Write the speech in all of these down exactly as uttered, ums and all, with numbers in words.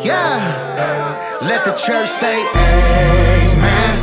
Yeah. Let the church say amen.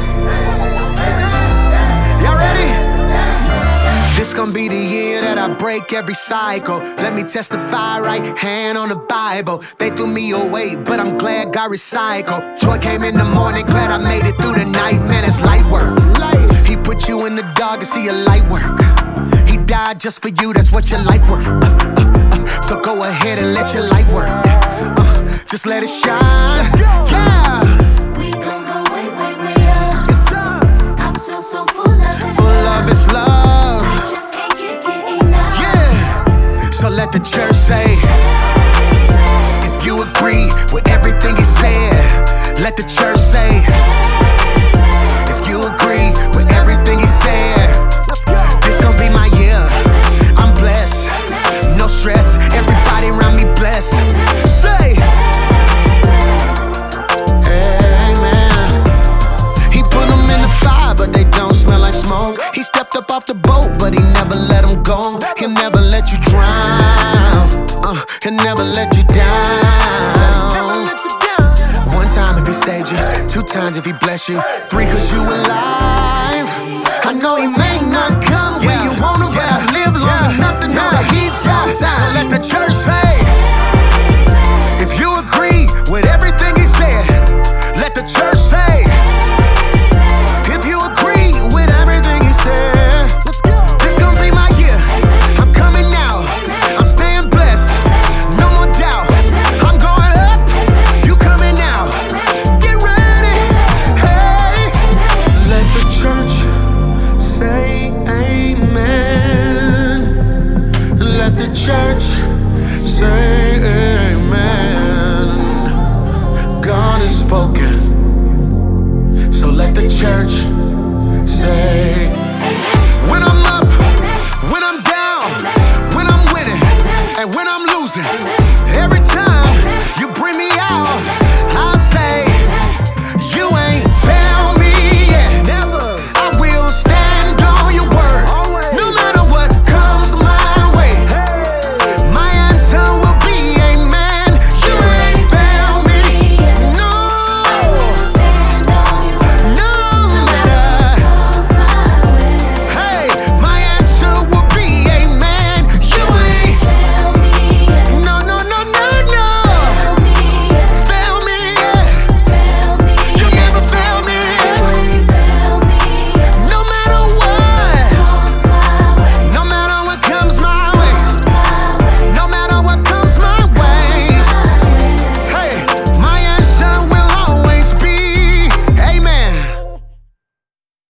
Y'all ready? This gon' be the year that I break every cycle. Let me testify, right hand on the Bible. They threw me away, but I'm glad God recycled. Joy came in the morning, glad I made it through the night. Man, it's light work. He put you in the dark to see your light work. He died just for you, that's what your life worth. uh, uh, uh. So go ahead and let your light work. uh, Just let it shine. Yeah. We gon' go way, way, way up. It's up. I'm so, so full of His Full love. of His love. I just can't get, get enough. Yeah. So let the church say, Amen. if you agree with everything He said, let the church say, if you agree with everything He said, this gon' be my year. I'm blessed, no stress, everybody around me blessed. Say, amen. He put them in the fire, but they don't smell like smoke. He stepped up off the boat, but He never let them go. He'll never let you drown. Uh, he'll never let you down. One time if He saved you, two times if He blessed you, three cause you alive. I know He may not come when you want Him, but I live long enough to know that He's on time. So let the church say,